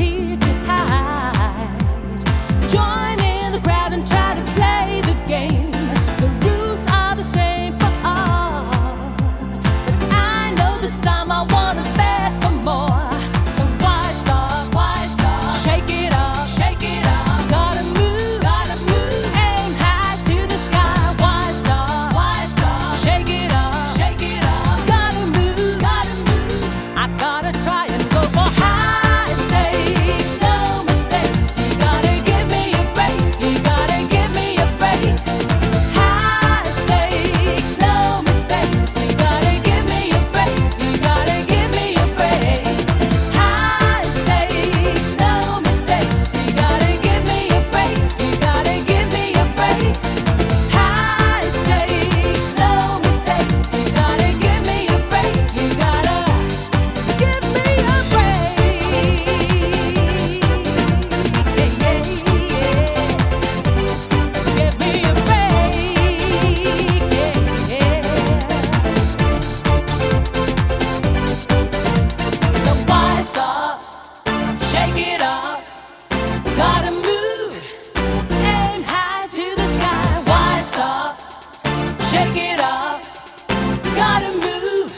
need to hide. Join in the crowd and try to play the game. The rules are the same for all, but I know this time I wanna bet for more. So why stop? Why stop? Shake it off, shake it off. Gotta move, aim high to the sky. Why stop? Why stop? Shake it off, shake it off. Gotta move, I gotta try and go for high stakes, no mistakes. You gotta give me a break, you gotta give me a break. High stakes, no mistakes. You gotta give me a break, you gotta give me a break. High stakes, no mistakes. You gotta give me a break, you gotta give me a break. High stakes, no mistakes. You gotta give me a break, you gotta give me a break. Yeah, yeah, yeah. Give me a break. Yeah, yeah. So why stop? Shake it off. Gotta move. Aim high to the sky. Why stop? Shake it off. Gotta move.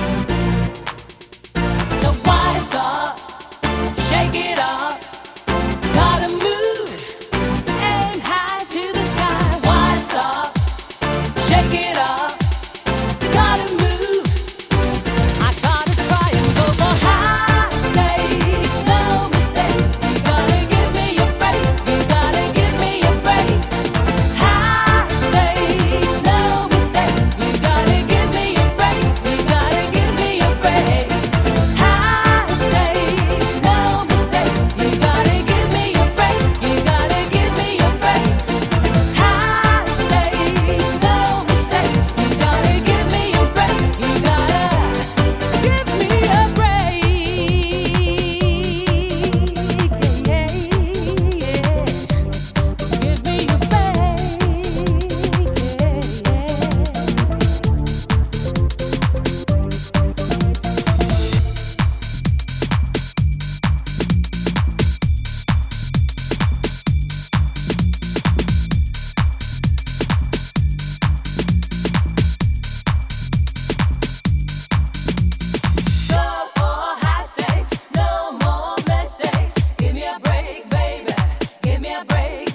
So why stop? Shake it off. Gotta move. Aim high to the sky. Why stop? Shake it off. Gotta move. I gotta try and go for high stakes, no mistakes. You gotta give me a break, you gotta give me a break. High stakes, no mistakes. You gotta give me a break, you gotta give me a break. High stakes, no mistakes. You gotta give me a break, you gotta give me a break. High stakes, no mistakes. You gotta give me a break, you gotta give me a break. Yeah, yeah. Give me a break. Go for high stakes, no more mistakes. Give me a break, baby. Give me a break.